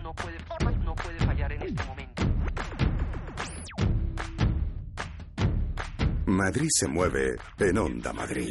no puede fallar en este momento. Madrid se mueve en Onda Madrid.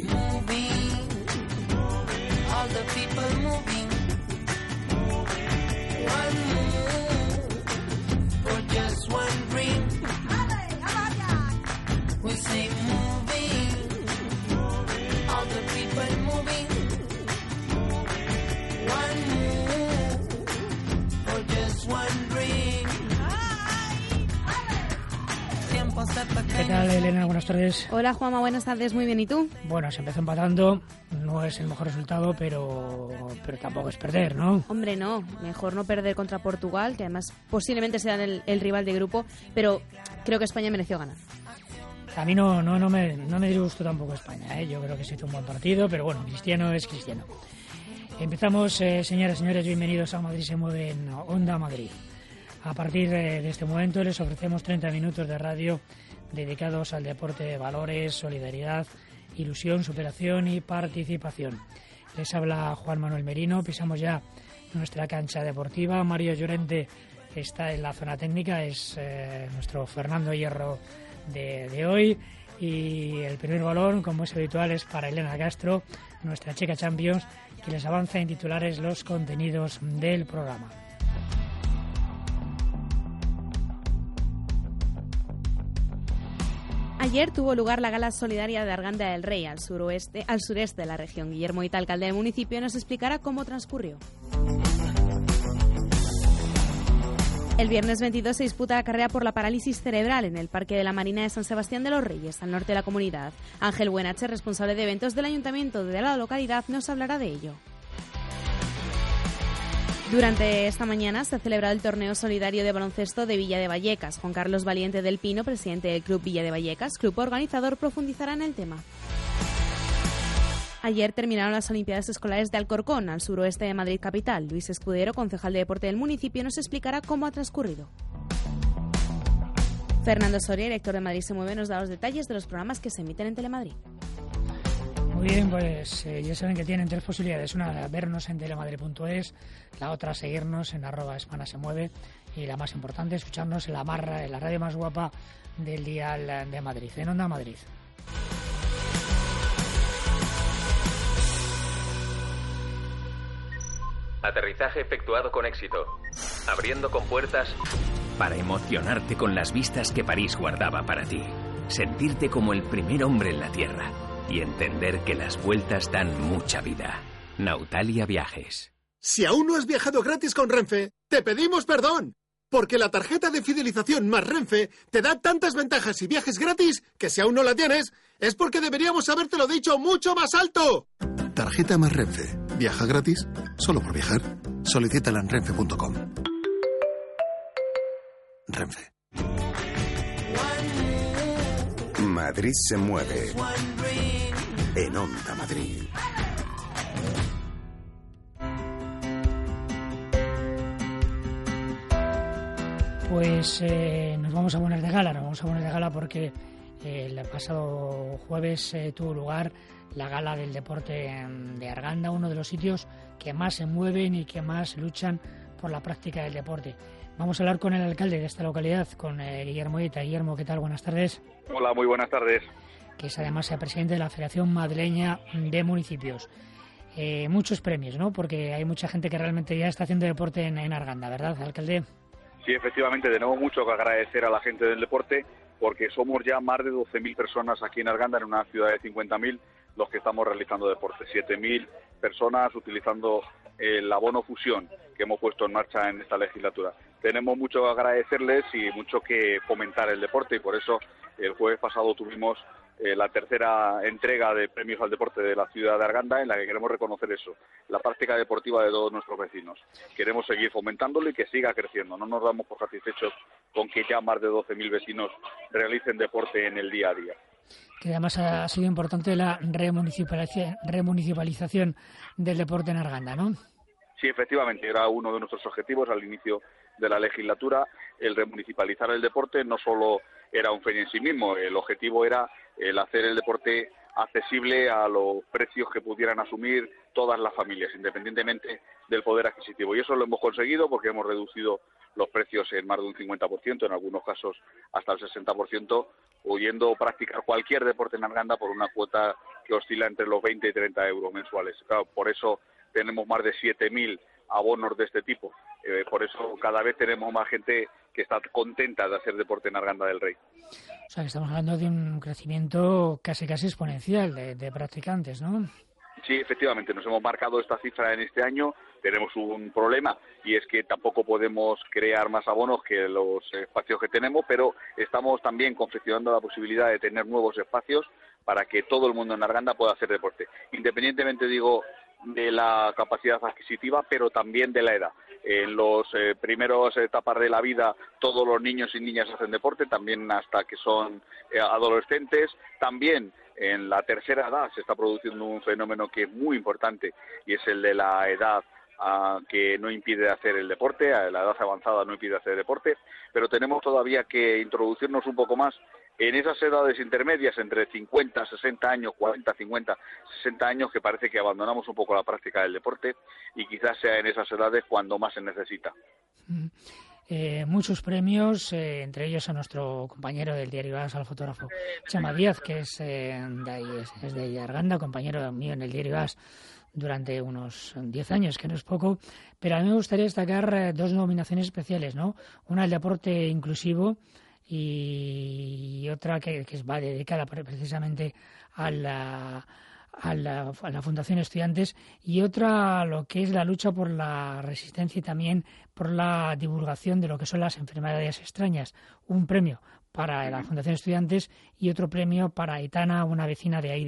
¿Qué tal, Elena? Buenas tardes. Hola, Juanma, buenas tardes. Muy bien, ¿y tú? Bueno, se empezó empatando. No es el mejor resultado, pero tampoco es perder, ¿no? Hombre, no. Mejor no perder contra Portugal, que además posiblemente sea el rival de grupo, pero creo que España mereció ganar. A mí no me disgustó tampoco España, ¿eh? Yo creo que se hizo un buen partido, pero bueno, Cristiano es Cristiano. Empezamos, señoras y señores, bienvenidos a Madrid se mueve en Onda Madrid. A partir de este momento les ofrecemos 30 minutos de radio dedicados al deporte de valores, solidaridad, ilusión, superación y participación. Les habla Juan Manuel Merino, pisamos ya nuestra cancha deportiva. Mario Llorente está en la zona técnica, es nuestro Fernando Hierro de hoy. Y el primer balón, como es habitual, es para Elena Castro, nuestra Checa Champions, que les avanza en titulares los contenidos del programa. Ayer tuvo lugar la gala solidaria de Arganda del Rey, al sureste de la región. Guillermo Ita, alcalde del municipio, nos explicará cómo transcurrió. El viernes 22 se disputa la carrera por la parálisis cerebral en el Parque de la Marina de San Sebastián de los Reyes, al norte de la comunidad. Ángel Buenache, responsable de eventos del ayuntamiento de la localidad, nos hablará de ello. Durante esta mañana se ha celebrado el torneo solidario de baloncesto de Villa de Vallecas. Juan Carlos Valiente del Pino, presidente del Club Villa de Vallecas, club organizador, profundizará en el tema. Ayer terminaron las Olimpiadas Escolares de Alcorcón, al suroeste de Madrid capital. Luis Escudero, concejal de deporte del municipio, nos explicará cómo ha transcurrido. Fernando Soria, director de Madrid se mueve, nos da los detalles de los programas que se emiten en Telemadrid. Muy bien, pues ya saben que tienen tres posibilidades. Una, vernos en telemadrid.es, la otra, seguirnos en @espanasemueve, y la más importante, escucharnos en la radio más guapa del dial de Madrid, en Onda Madrid. Aterrizaje efectuado con éxito. Abriendo compuertas para emocionarte con las vistas que París guardaba para ti. Sentirte como el primer hombre en la Tierra. Y entender que las vueltas dan mucha vida. Nautalia Viajes. Si aún no has viajado gratis con Renfe, te pedimos perdón. Porque la tarjeta de fidelización más Renfe te da tantas ventajas y viajes gratis que si aún no la tienes, es porque deberíamos habértelo dicho mucho más alto. Tarjeta más Renfe. Viaja gratis solo por viajar. Solicítala en renfe.com. Renfe. Madrid se mueve en Onda Madrid. Pues nos vamos a poner de gala, porque el pasado jueves tuvo lugar la gala del deporte de Arganda, uno de los sitios que más se mueven y que más luchan por la práctica del deporte. Vamos a hablar con el alcalde de esta localidad, con Guillermo Ita. Guillermo, ¿qué tal? Buenas tardes. Hola, muy buenas tardes. Que es además el presidente de la Federación Madrileña de Municipios. Muchos premios, ¿no? Porque hay mucha gente que realmente ya está haciendo deporte en Arganda, ¿verdad, alcalde? Sí, efectivamente, tenemos mucho que agradecer a la gente del deporte, porque somos ya más de 12.000 personas aquí en Arganda, en una ciudad de 50.000, los que estamos realizando deporte. 7.000 personas utilizando el abono fusión que hemos puesto en marcha en esta legislatura. Tenemos mucho que agradecerles y mucho que fomentar el deporte, y por eso el jueves pasado tuvimos la tercera entrega de premios al deporte de la ciudad de Arganda, en la que queremos reconocer eso, la práctica deportiva de todos nuestros vecinos. Queremos seguir fomentándolo y que siga creciendo. No nos damos por satisfechos con que ya más de 12.000 vecinos realicen deporte en el día a día. Que además ha sido importante la remunicipalización del deporte en Arganda, ¿no? Sí, efectivamente, era uno de nuestros objetivos al inicio de la legislatura. El remunicipalizar el deporte no solo era un fin en sí mismo, el objetivo era el hacer el deporte accesible a los precios que pudieran asumir todas las familias, independientemente del poder adquisitivo. Y eso lo hemos conseguido porque hemos reducido los precios en más de un 50%, en algunos casos hasta el 60%, pudiendo practicar cualquier deporte en Arganda por una cuota que oscila entre los 20 y 30 euros mensuales. Claro, por eso tenemos más de 7.000 abonos de este tipo. Por eso cada vez tenemos más gente que está contenta de hacer deporte en Arganda del Rey. O sea, que estamos hablando de un crecimiento casi exponencial de practicantes, ¿no? Sí, efectivamente, nos hemos marcado esta cifra en este año. Tenemos un problema y es que tampoco podemos crear más abonos que los espacios que tenemos, pero estamos también confeccionando la posibilidad de tener nuevos espacios para que todo el mundo en Arganda pueda hacer deporte, independientemente, digo, de la capacidad adquisitiva, pero también de la edad. En las primeras etapas de la vida todos los niños y niñas hacen deporte, también hasta que son adolescentes. También en la tercera edad se está produciendo un fenómeno que es muy importante y es el de la edad que no impide hacer el deporte, la edad avanzada no impide hacer deporte, pero tenemos todavía que introducirnos un poco más en esas edades intermedias entre 50, 60 años, 40, 50, 60 años, que parece que abandonamos un poco la práctica del deporte y quizás sea en esas edades cuando más se necesita. Muchos premios, entre ellos a nuestro compañero del diario AS, al fotógrafo Chema Díaz, que es de Arganda, compañero mío en el diario AS durante unos 10 años, que no es poco, pero a mí me gustaría destacar dos nominaciones especiales, ¿no? Una, el deporte inclusivo, y otra que va dedicada precisamente a la Fundación Estudiantes, y otra lo que es la lucha por la resistencia y también por la divulgación de lo que son las enfermedades extrañas. Un premio para la Fundación Estudiantes y otro premio para Aitana, una vecina de ahí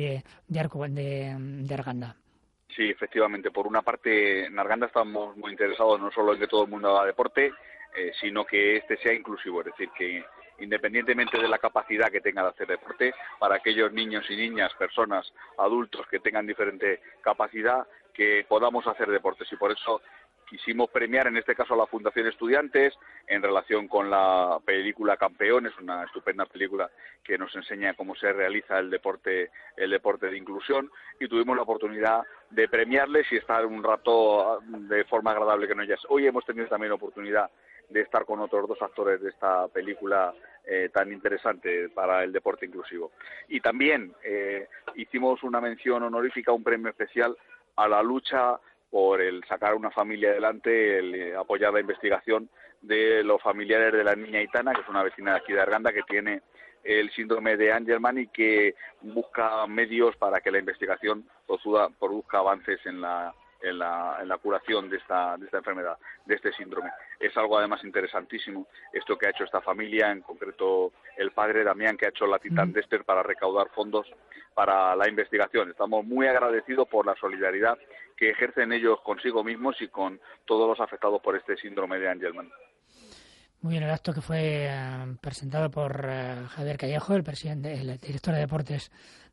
de Arganda. Sí, efectivamente. Por una parte, en Arganda estamos muy interesados no solo en que todo el mundo haga deporte, sino que este sea inclusivo, es decir, que independientemente de la capacidad que tenga de hacer deporte, para aquellos niños y niñas, personas, adultos que tengan diferente capacidad, que podamos hacer deportes. Y por eso quisimos premiar, en este caso, a la Fundación Estudiantes, en relación con la película Campeones, una estupenda película que nos enseña cómo se realiza el deporte de inclusión, y tuvimos la oportunidad de premiarles y estar un rato de forma agradable con ellas. Hoy hemos tenido también la oportunidad de estar con otros dos actores de esta película tan interesante para el deporte inclusivo. Y también hicimos una mención honorífica, un premio especial a la lucha por el sacar a una familia adelante, el apoyar la investigación de los familiares de la niña Aitana, que es una vecina de aquí de Arganda, que tiene el síndrome de Angelman y que busca medios para que la investigación produzca avances en la curación de esta enfermedad, de este síndrome. Es algo además interesantísimo esto que ha hecho esta familia, en concreto el padre Damián, que ha hecho la Titan Dexter para recaudar fondos para la investigación. Estamos muy agradecidos por la solidaridad que ejercen ellos consigo mismos y con todos los afectados por este síndrome de Angelman. Muy bien, el acto que fue presentado por Javier Callejo, el director de deportes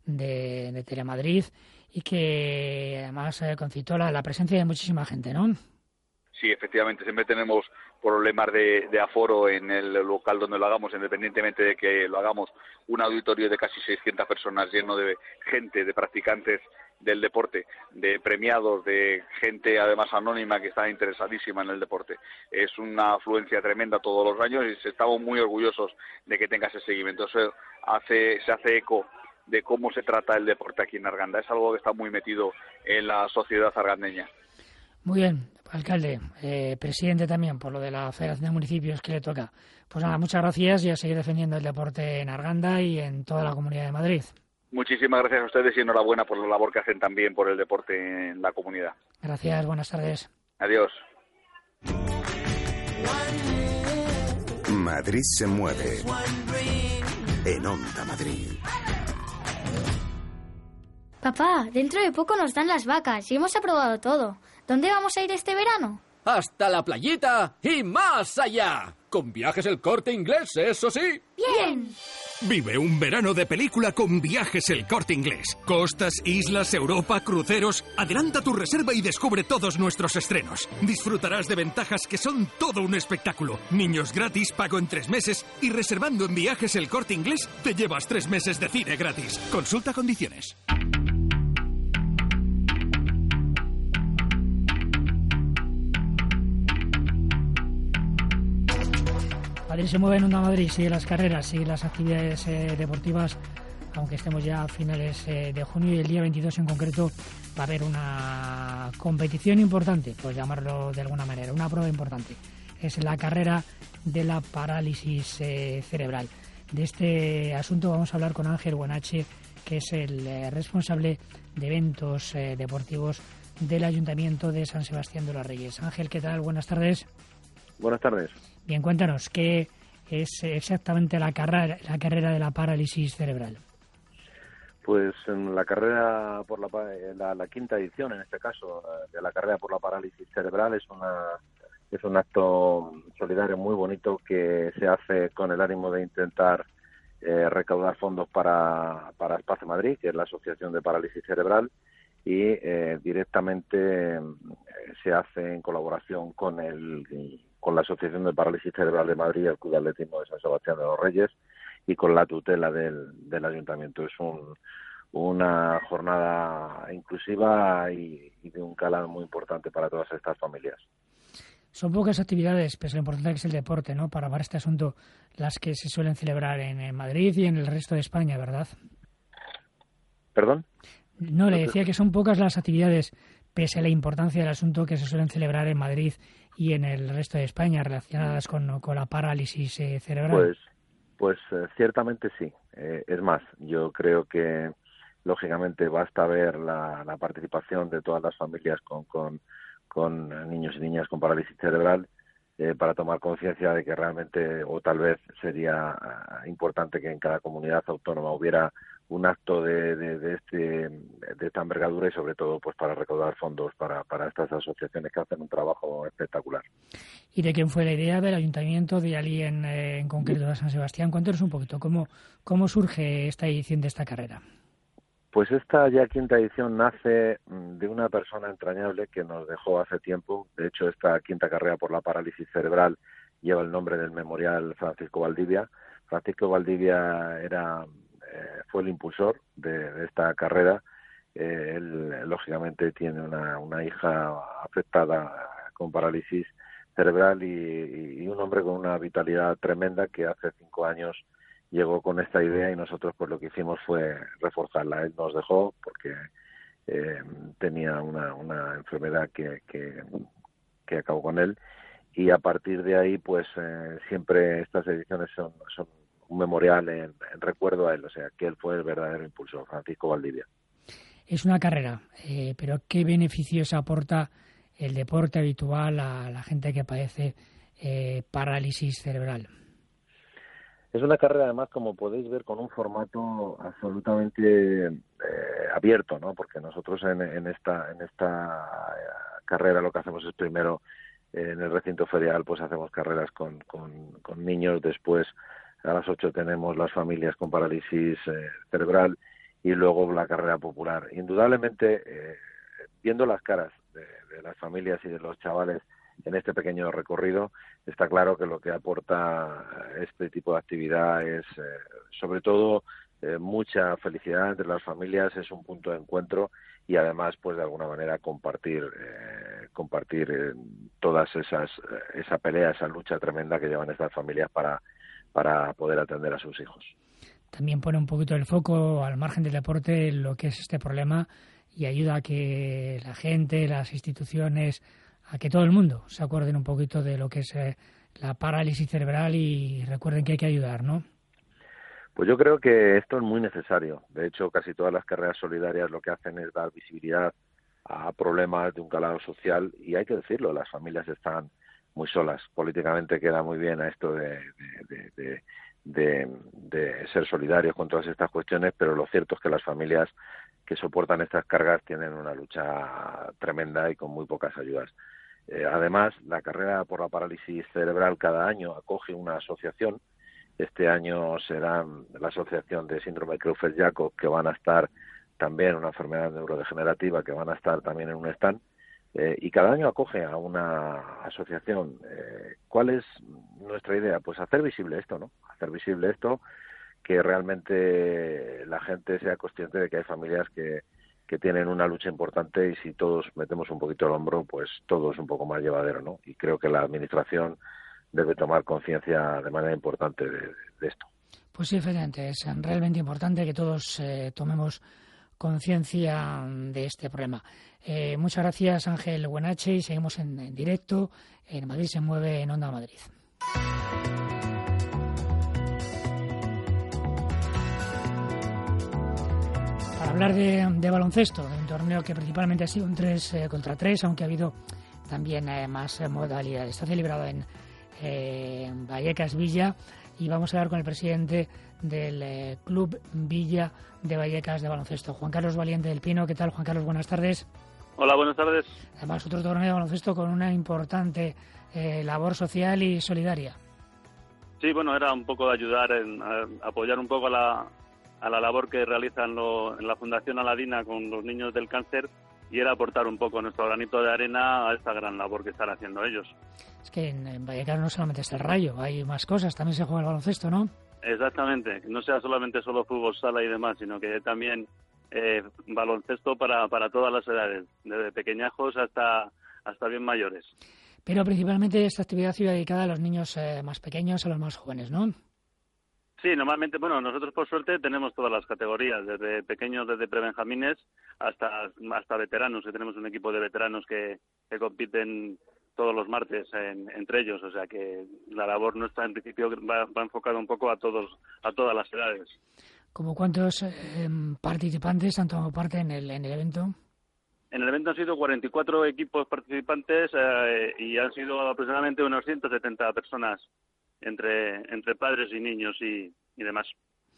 de Telemadrid, y que además concitó la presencia de muchísima gente, ¿no? Sí, efectivamente, siempre tenemos problemas de aforo en el local donde lo hagamos, independientemente de que lo hagamos un auditorio de casi 600 personas lleno de gente, de practicantes del deporte, de premiados, de gente además anónima que está interesadísima en el deporte. Es una afluencia tremenda todos los años y estamos muy orgullosos de que tenga ese seguimiento. Se hace eco de cómo se trata el deporte aquí en Arganda. Es algo que está muy metido en la sociedad argandeña. Muy bien, alcalde, presidente también por lo de la Federación de Municipios que le toca. Pues nada, muchas gracias y a seguir defendiendo el deporte en Arganda y en toda la Comunidad de Madrid. Muchísimas gracias a ustedes y enhorabuena por la labor que hacen también por el deporte en la comunidad. Gracias, buenas tardes. Adiós. Madrid se mueve en Onda Madrid. Papá, dentro de poco nos dan las vacas y hemos aprobado todo. ¿Dónde vamos a ir este verano? Hasta la playita y más allá. con Viajes El Corte Inglés, eso sí. ¡Bien! Vive un verano de película con Viajes El Corte Inglés. Costas, islas, Europa, cruceros. Adelanta tu reserva y descubre todos nuestros estrenos. Disfrutarás de ventajas que son todo un espectáculo. Niños gratis, pago en 3 meses y reservando en Viajes El Corte Inglés te llevas 3 meses de cine gratis. Consulta condiciones. Madrid se mueve en Onda Madrid, sigue las carreras, sigue las actividades deportivas, aunque estemos ya a finales de junio, y el día 22 en concreto va a haber una competición importante, por llamarlo de alguna manera, una prueba importante. Es la carrera de la parálisis cerebral. De este asunto vamos a hablar con Ángel Buenache, que es el responsable de eventos deportivos del Ayuntamiento de San Sebastián de los Reyes. Ángel, ¿qué tal? Buenas tardes. Buenas tardes. Bien, cuéntanos, ¿qué es exactamente la carrera de la parálisis cerebral? Pues en la carrera por la quinta edición, en este caso, de la carrera por la parálisis cerebral, es un acto solidario muy bonito que se hace con el ánimo de intentar recaudar fondos para Espacio Madrid, que es la Asociación de Parálisis Cerebral, y directamente se hace en colaboración con la Asociación de Parálisis Cerebral de Madrid y el Club de Atletismo de San Sebastián de los Reyes, y con la tutela del Ayuntamiento. Es una jornada inclusiva y de un calado muy importante para todas estas familias. Son pocas actividades, pero lo importante que es el deporte, ¿no? Para este asunto, las que se suelen celebrar en Madrid y en el resto de España, ¿verdad? ¿Perdón? No, le decía que son pocas las actividades, pese a la importancia del asunto, que se suelen celebrar en Madrid y en el resto de España relacionadas con la parálisis cerebral. Pues ciertamente sí. Es más, yo creo que lógicamente basta ver la participación de todas las familias con niños y niñas con parálisis cerebral para tomar conciencia de que realmente, o tal vez sería importante que en cada comunidad autónoma hubiera un acto de esta envergadura, y sobre todo pues para recaudar fondos para estas asociaciones que hacen un trabajo espectacular. ¿Y de quién fue la idea? ¿Del Ayuntamiento, de alguien en concreto de San Sebastián? Cuéntanos un poquito, ¿cómo surge esta edición de esta carrera? Pues esta ya quinta edición nace de una persona entrañable que nos dejó hace tiempo. De hecho, esta quinta carrera por la parálisis cerebral lleva el nombre del Memorial Francisco Valdivia. Francisco Valdivia fue el impulsor de esta carrera. Él, lógicamente, tiene una hija afectada con parálisis cerebral y un hombre con una vitalidad tremenda que hace 5 años llegó con esta idea, y nosotros pues lo que hicimos fue reforzarla. Él nos dejó porque tenía una enfermedad que acabó con él, y a partir de ahí pues siempre estas ediciones son un memorial en recuerdo a él, o sea que él fue el verdadero impulsor, Francisco Valdivia. Es una carrera, pero ¿qué beneficios aporta el deporte habitual a la gente que padece parálisis cerebral? Es una carrera, además, como podéis ver, con un formato absolutamente abierto, ¿no? Porque nosotros en esta carrera lo que hacemos es, primero, en el recinto ferial, pues hacemos carreras con niños. Después, a las 8 tenemos las familias con parálisis cerebral, y luego la carrera popular. Indudablemente, viendo las caras de las familias y de los chavales en este pequeño recorrido, está claro que lo que aporta este tipo de actividad es, sobre todo, mucha felicidad entre las familias, es un punto de encuentro, y además, pues de alguna manera compartir todas esa pelea, esa lucha tremenda que llevan estas familias para poder atender a sus hijos. También pone un poquito el foco, al margen del deporte, en lo que es este problema, y ayuda a que la gente, las instituciones, a que todo el mundo se acuerden un poquito de lo que es la parálisis cerebral, y recuerden que hay que ayudar, ¿no? Pues yo creo que esto es muy necesario. De hecho, casi todas las carreras solidarias lo que hacen es dar visibilidad a problemas de un calado social, y hay que decirlo, las familias están muy solas. Políticamente queda muy bien a esto de ser solidarios con todas estas cuestiones, pero lo cierto es que las familias que soportan estas cargas tienen una lucha tremenda y con muy pocas ayudas. Además, la carrera por la parálisis cerebral cada año acoge una asociación. Este año serán la Asociación de Síndrome Creutzfeldt-Jakob, que van a estar también, una enfermedad neurodegenerativa, que van a estar también en un stand. Y cada año acoge a una asociación. ¿Cuál es nuestra idea? Pues hacer visible esto, ¿no? Hacer visible esto, que realmente la gente sea consciente de que hay familias que tienen una lucha importante, y si todos metemos un poquito el hombro, pues todo es un poco más llevadero, ¿no? Y creo que la Administración debe tomar conciencia de manera importante de esto. Pues sí, efectivamente, es realmente importante que todos tomemos conciencia de este problema. Muchas gracias, Ángel Buenache, y seguimos en directo en Madrid se mueve en Onda Madrid. Para hablar de baloncesto, de un torneo que principalmente ha sido un 3 contra 3, aunque ha habido también más modalidades. Está celebrado en Vallecas Villa, y vamos a hablar con el presidente del Club Villa de Vallecas de baloncesto, Juan Carlos Valiente del Pino. ¿Qué tal, Juan Carlos? Buenas tardes. Hola, buenas tardes. Además, otro torneo de baloncesto con una importante labor social y solidaria. Sí, bueno, era un poco de ayudar, a apoyar un poco a la labor que realizan en la Fundación Aladina con los niños del cáncer, y era aportar un poco nuestro granito de arena a esta gran labor que están haciendo ellos. Es que en Vallecas no solamente está el Rayo, hay más cosas, también se juega el baloncesto, ¿no? Exactamente, no sea solamente solo fútbol sala y demás, sino que también baloncesto para todas las edades, desde pequeñajos hasta bien mayores. Pero principalmente esta actividad ha sido dedicada a los niños más pequeños, a los más jóvenes, ¿no? Sí, normalmente, bueno, nosotros por suerte tenemos todas las categorías, desde pequeños, desde prebenjamines hasta veteranos, que tenemos un equipo de veteranos que compiten todos los martes entre ellos, o sea que la labor nuestra en principio va enfocada un poco a todas las edades. ¿Cómo cuántos participantes han tomado parte en el evento? En el evento han sido 44 equipos participantes y han sido aproximadamente unos 170 personas entre padres y niños y demás.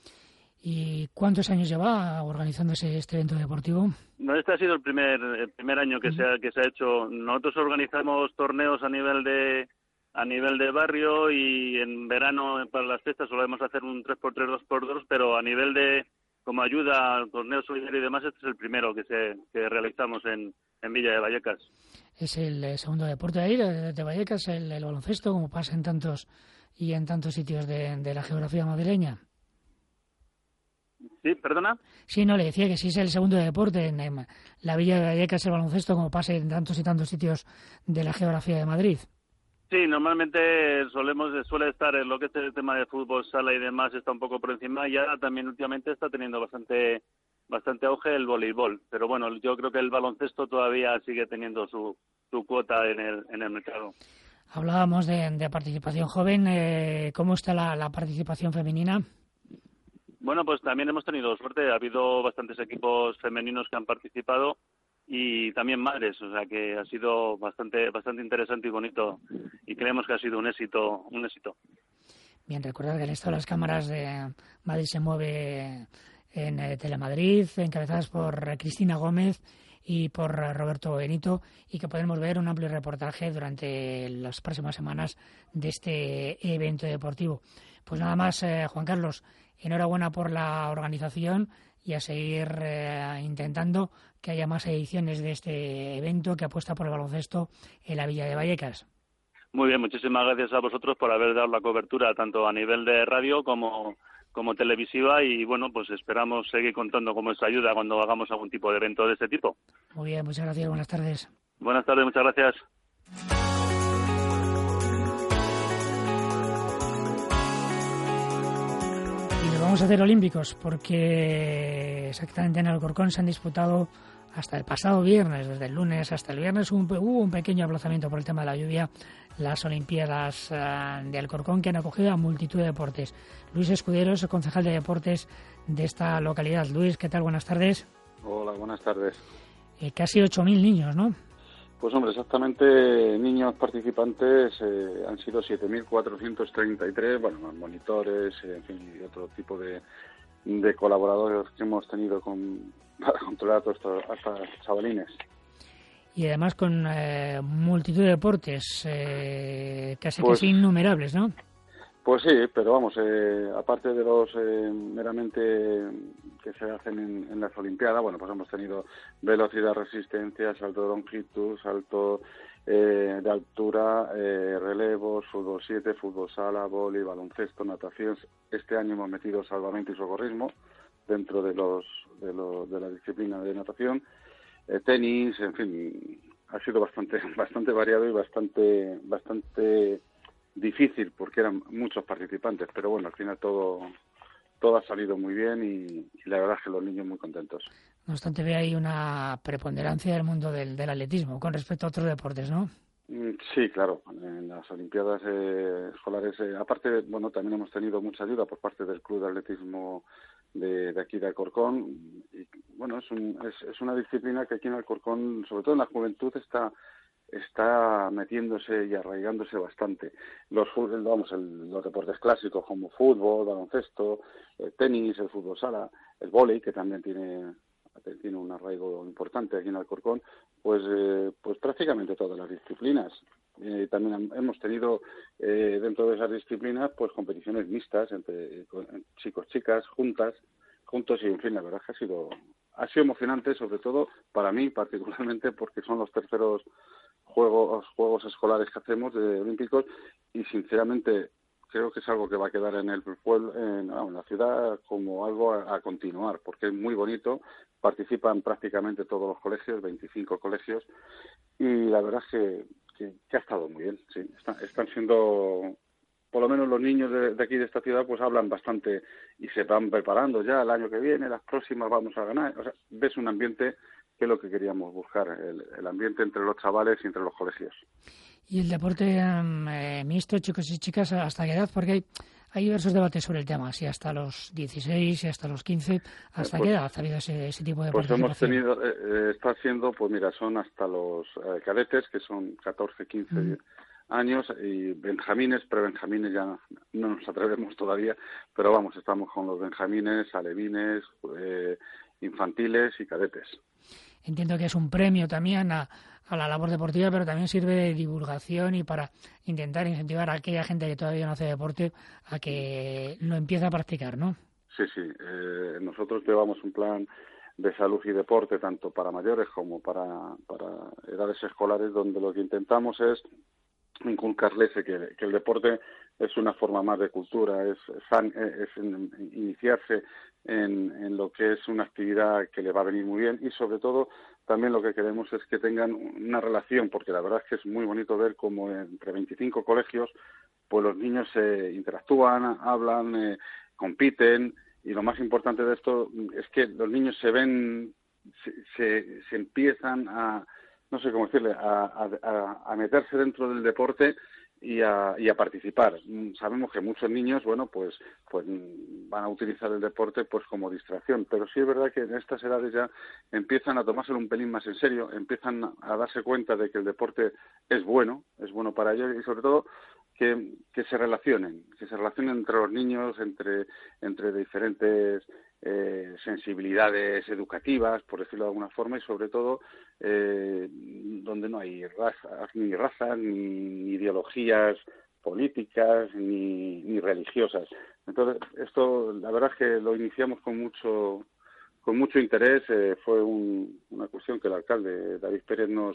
¿Y cuántos años lleva organizándose este evento deportivo? No, este ha sido el primer año que se ha hecho. Nosotros organizamos torneos a nivel de barrio, y en verano para las fiestas solemos hacer un 3x3, 2x2, pero a nivel de como ayuda al torneo solidario y demás, este es el primero que realizamos en Villa de Vallecas. Es el segundo deporte ahí de Vallecas, el baloncesto, como pasa en tantos sitios de la geografía madrileña. Sí, ¿perdona? Sí, no, le decía que sí es el segundo deporte en la Villa de Vallecas, el baloncesto, como pasa en tantos y tantos sitios de la geografía de Madrid. Sí, normalmente suele estar en lo que es el tema de fútbol, sala y demás, está un poco por encima, y ahora también últimamente está teniendo bastante auge el voleibol, pero bueno, yo creo que el baloncesto todavía sigue teniendo su cuota en el mercado. Hablábamos de participación joven, ¿cómo está la participación femenina? Bueno, pues también hemos tenido suerte, ha habido bastantes equipos femeninos que han participado y también madres, o sea que ha sido bastante interesante y bonito, y creemos que ha sido un éxito. Bien, recordad que han estado las cámaras de Madrid se mueve en Telemadrid, encabezadas por Cristina Gómez y por Roberto Benito, y que podremos ver un amplio reportaje durante las próximas semanas de este evento deportivo. Pues nada más, Juan Carlos, enhorabuena por la organización y a seguir intentando que haya más ediciones de este evento que apuesta por el baloncesto en la Villa de Vallecas. Muy bien, muchísimas gracias a vosotros por haber dado la cobertura tanto a nivel de radio como televisiva, y bueno, pues esperamos seguir contando con vuestra ayuda cuando hagamos algún tipo de evento de este tipo. Muy bien, muchas gracias, buenas tardes. Buenas tardes, muchas gracias. Y nos vamos a hacer olímpicos, porque exactamente en Alcorcón se han disputado hasta el pasado viernes, desde el lunes hasta el viernes, hubo un pequeño aplazamiento por el tema de la lluvia, las Olimpiadas de Alcorcón, que han acogido a multitud de deportes. Luis Escudero es el concejal de deportes de esta localidad. Luis, ¿qué tal? Buenas tardes. Hola, buenas tardes. Casi 8.000 niños, ¿no? Pues hombre, exactamente, niños participantes han sido 7.433, bueno, monitores, en fin, y otro tipo de colaboradores que hemos tenido para controlar a todos estos chavalines. y además con multitud de deportes, casi innumerables, ¿no? Pues sí, pero vamos, aparte de los meramente que se hacen en las Olimpiadas, bueno, pues hemos tenido velocidad, resistencia, salto de longitud, salto de altura, relevos, fútbol 7, fútbol sala, vóley, baloncesto, natación. Este año hemos metido salvamento y socorrismo dentro de la disciplina de natación, tenis, en fin, ha sido bastante variado y bastante difícil porque eran muchos participantes, pero bueno, al final todo ha salido muy bien y la verdad es que los niños muy contentos. No obstante, ve ahí una preponderancia del mundo del atletismo con respecto a otros deportes, ¿no? Sí, claro. En las Olimpiadas escolares, aparte, bueno, también hemos tenido mucha ayuda por parte del Club de Atletismo de aquí de Alcorcón. Y, bueno, es una disciplina que aquí en Alcorcón, sobre todo en la juventud, está metiéndose y arraigándose bastante. Los deportes clásicos como fútbol, baloncesto, tenis, el fútbol sala, el vóley, que también tiene un arraigo importante aquí en Alcorcón, pues prácticamente todas las disciplinas. También hemos tenido dentro de esas disciplinas pues competiciones mixtas entre chicos, chicas, juntos y en fin, la verdad es que ha sido emocionante, sobre todo para mí particularmente porque son los terceros juegos escolares que hacemos de olímpicos y sinceramente creo que es algo que va a quedar en el pueblo, en la ciudad, como algo a continuar, porque es muy bonito. Participan prácticamente todos los colegios, 25 colegios, y la verdad es que ha estado muy bien. Sí, están siendo, por lo menos los niños de aquí de esta ciudad, pues hablan bastante y se van preparando ya el año que viene, las próximas vamos a ganar. O sea, ves un ambiente que es lo que queríamos buscar, el ambiente entre los chavales y entre los colegios. ¿Y el deporte mixto, chicos y chicas, hasta qué edad? Porque hay diversos debates sobre el tema, si hasta los 16, si hasta los 15, ¿hasta qué edad ha habido ese tipo de participación? Hemos tenido, está haciendo, pues mira, son hasta los cadetes, que son 14, 15 años, y benjamines, prebenjamines ya no nos atrevemos todavía, pero vamos, estamos con los benjamines, alevines, infantiles y cadetes. Entiendo que es un premio también a la labor deportiva, pero también sirve de divulgación y para intentar incentivar a aquella gente que todavía no hace deporte a que lo empiece a practicar, ¿no? Sí. Nosotros llevamos un plan de salud y deporte tanto para mayores como para edades escolares, donde lo que intentamos es inculcarles que el deporte es una forma más de cultura, es iniciarse en lo que es una actividad que le va a venir muy bien y sobre todo también lo que queremos es que tengan una relación, porque la verdad es que es muy bonito ver cómo entre 25 colegios pues los niños se interactúan, hablan, compiten y lo más importante de esto es que los niños se ven, se empiezan a, no sé cómo decirle, a meterse dentro del deporte y a participar. Sabemos que muchos niños, bueno, pues van a utilizar el deporte pues como distracción, pero sí es verdad que en estas edades ya empiezan a tomárselo un pelín más en serio, empiezan a darse cuenta de que el deporte es bueno para ellos y sobre todo que se relacionen entre los niños, entre diferentes sensibilidades educativas, por decirlo de alguna forma, y sobre todo donde no hay razas, ni ideologías políticas, ni religiosas. Entonces, esto, la verdad es que lo iniciamos con mucho interés. Fue una cuestión que el alcalde David Pérez nos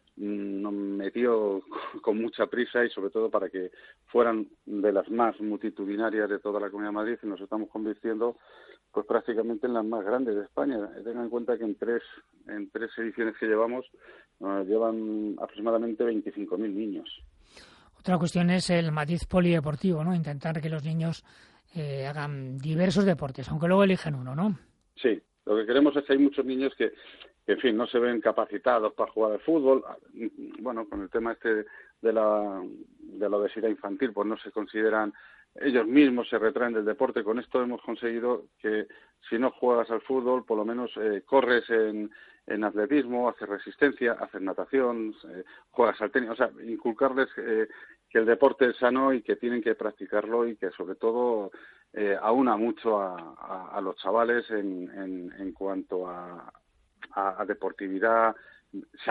metió con mucha prisa y sobre todo para que fueran de las más multitudinarias de toda la Comunidad de Madrid y nos estamos convirtiendo pues prácticamente en las más grandes de España. Tengan en cuenta que en tres ediciones que llevan aproximadamente 25.000 niños. Otra cuestión es el matiz polideportivo, ¿no? Intentar que los niños hagan diversos deportes, aunque luego elijan uno, ¿no? Sí, lo que queremos es que hay muchos niños que en fin, no se ven capacitados para jugar al fútbol. Bueno, con el tema de la obesidad infantil, pues no se consideran, ellos mismos se retraen del deporte. Con esto hemos conseguido que si no juegas al fútbol, por lo menos corres en atletismo, haces resistencia, haces natación, juegas al tenis. O sea, inculcarles que el deporte es sano y que tienen que practicarlo y que sobre todo aúna mucho a los chavales en cuanto a deportividad sana,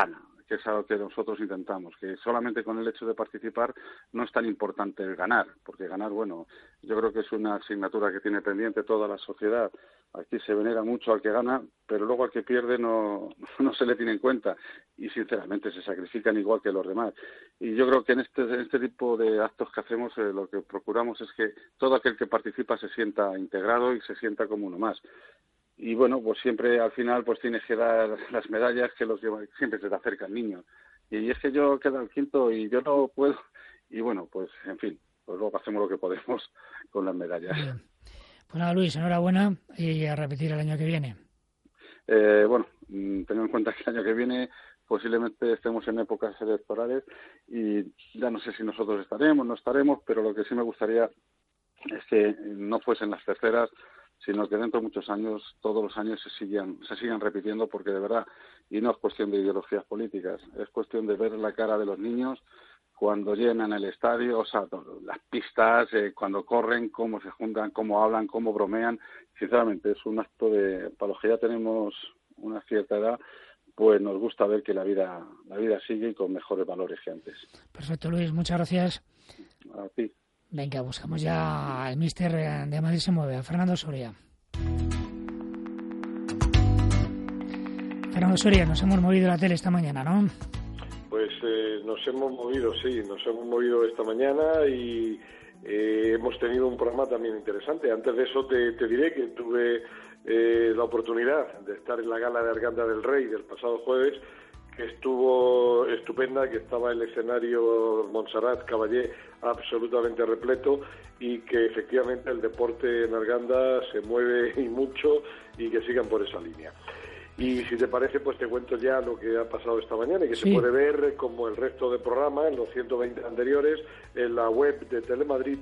que es algo que nosotros intentamos, que solamente con el hecho de participar no es tan importante el ganar, porque ganar, bueno, yo creo que es una asignatura que tiene pendiente toda la sociedad. Aquí se venera mucho al que gana, pero luego al que pierde no se le tiene en cuenta y sinceramente se sacrifican igual que los demás. Y yo creo que en este tipo de actos que hacemos lo que procuramos es que todo aquel que participa se sienta integrado y se sienta como uno más. Y bueno, pues siempre al final pues tienes que dar las medallas que siempre se te acercan niños. Y es que yo quedo al quinto y yo no puedo. Y bueno, pues en fin, pues luego hacemos lo que podemos con las medallas. Bien. Pues nada, Luis, enhorabuena y a repetir el año que viene. Bueno, teniendo en cuenta que el año que viene posiblemente estemos en épocas electorales y ya no sé si nosotros estaremos, no estaremos, pero lo que sí me gustaría es que no fuesen las terceras, sino que dentro de muchos años, todos los años se sigan repitiendo, porque de verdad, y no es cuestión de ideologías políticas, es cuestión de ver la cara de los niños cuando llenan el estadio, o sea, las pistas, cuando corren, cómo se juntan, cómo hablan, cómo bromean. Sinceramente, es un acto para los que ya tenemos una cierta edad, pues nos gusta ver que la vida sigue y con mejores valores que antes. Perfecto, Luis, muchas gracias. A ti. Venga, buscamos ya al míster de Madrid se mueve, a Fernando Soria. Fernando Soria, nos hemos movido la tele esta mañana, ¿no? Pues nos hemos movido esta mañana y hemos tenido un programa también interesante. Antes de eso te diré que tuve la oportunidad de estar en la gala de Arganda del Rey del pasado jueves, que estuvo estupenda, que estaba el escenario Montserrat Caballé absolutamente repleto y que efectivamente el deporte en Arganda se mueve y mucho y que sigan por esa línea. Y si te parece, pues te cuento ya lo que ha pasado esta mañana y que se puede ver, como el resto de programas, los 120 anteriores, en la web de Telemadrid,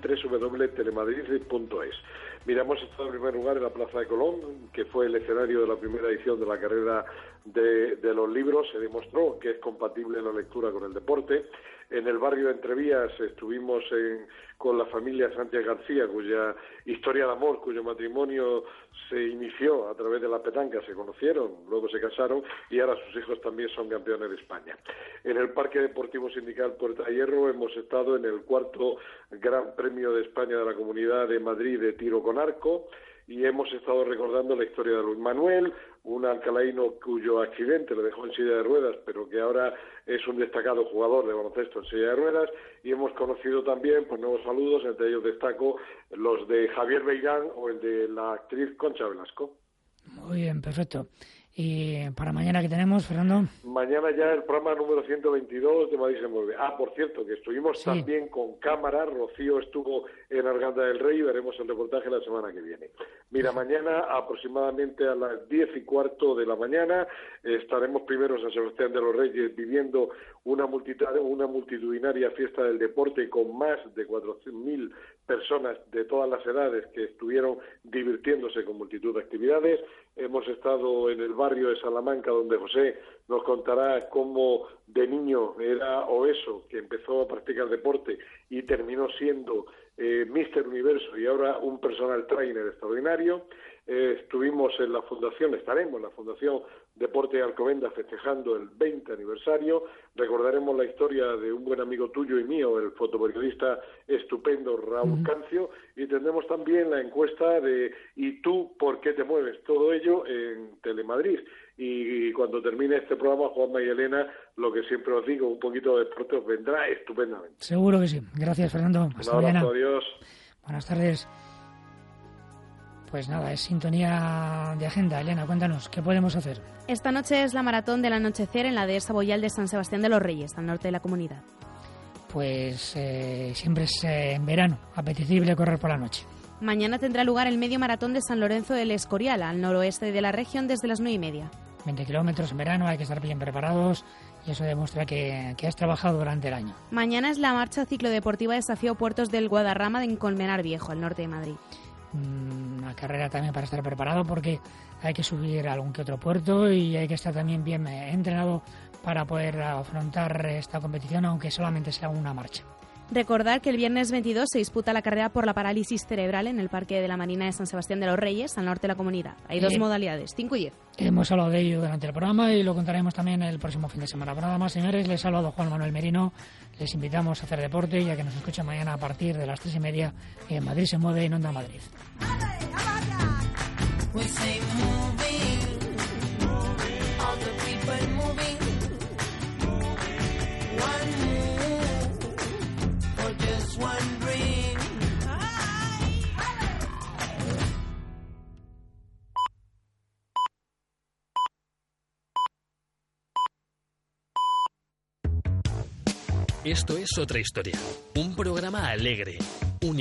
www.telemadrid.es. Mira, hemos estado en primer lugar en la Plaza de Colón, que fue el escenario de la primera edición de la carrera de los libros. Se demostró que es compatible la lectura con el deporte. En el barrio de Entrevías estuvimos con la familia Sánchez García, cuya historia de amor, cuyo matrimonio se inició a través de la petanca, se conocieron, luego se casaron y ahora sus hijos también son campeones de España. En el Parque Deportivo Sindical Puerta de Hierro hemos estado en el cuarto Gran Premio de España de la Comunidad de Madrid de tiro con arco y hemos estado recordando la historia de Luis Manuel, un alcalaíno cuyo accidente le dejó en silla de ruedas, pero que ahora es un destacado jugador de baloncesto en silla de ruedas, y hemos conocido también pues nuevos saludos, entre ellos destaco los de Javier Beirán o el de la actriz Concha Velasco. Muy bien, perfecto. ¿Y para mañana qué tenemos, Fernando? Mañana ya el programa número 122 de Madrid se mueve. Por cierto, que estuvimos también con cámara. Rocío estuvo en Arganda del Rey y veremos el reportaje la semana que viene. Mira, mañana aproximadamente a las 10:15 de la mañana estaremos primero en San Sebastián de los Reyes viviendo una multitudinaria fiesta del deporte con más de 400.000 personas de todas las edades que estuvieron divirtiéndose con multitud de actividades. Hemos estado en el barrio de Salamanca, donde José nos contará cómo de niño era obeso, que empezó a practicar deporte y terminó siendo Mister Universo y ahora un personal trainer extraordinario. Estaremos en la Fundación Deporte de Alcobendas festejando el 20 aniversario. Recordaremos la historia de un buen amigo tuyo y mío, el fotoperiodista estupendo Raúl Cancio, y tendremos también la encuesta de ¿y tú por qué te mueves? Todo ello en Telemadrid. Y cuando termine este programa, Juanma y Elena, lo que siempre os digo, un poquito de deporte os vendrá estupendamente. Seguro que sí. Gracias, Fernando. Hasta un abrazo, adiós. Buenas tardes. Pues nada, es sintonía de agenda. Elena, cuéntanos, ¿qué podemos hacer? Esta noche es la maratón del anochecer en la dehesa Boyal de San Sebastián de los Reyes, al norte de la comunidad. Pues siempre es en verano, apetecible correr por la noche. Mañana tendrá lugar el medio maratón de San Lorenzo del Escorial, al noroeste de la región, desde las 9:30. 20 kilómetros en verano, hay que estar bien preparados y eso demuestra que has trabajado durante el año. Mañana es la marcha ciclodeportiva Desafío Puertos del Guadarrama en Colmenar Viejo, al norte de Madrid. Una carrera también para estar preparado porque hay que subir a algún que otro puerto y hay que estar también bien entrenado para poder afrontar esta competición, aunque solamente sea una marcha. Recordar que el viernes 22 se disputa la carrera por la parálisis cerebral en el Parque de la Marina de San Sebastián de los Reyes, al norte de la comunidad. Hay dos modalidades, 5 y 10. Hemos hablado de ello durante el programa y lo contaremos también el próximo fin de semana. Pero nada más, señores, les ha hablado Juan Manuel Merino. Les invitamos a hacer deporte y a que nos escuchen mañana a partir de las 3:30 en Madrid se mueve en Onda Madrid. Esto es Otra Historia, un programa alegre,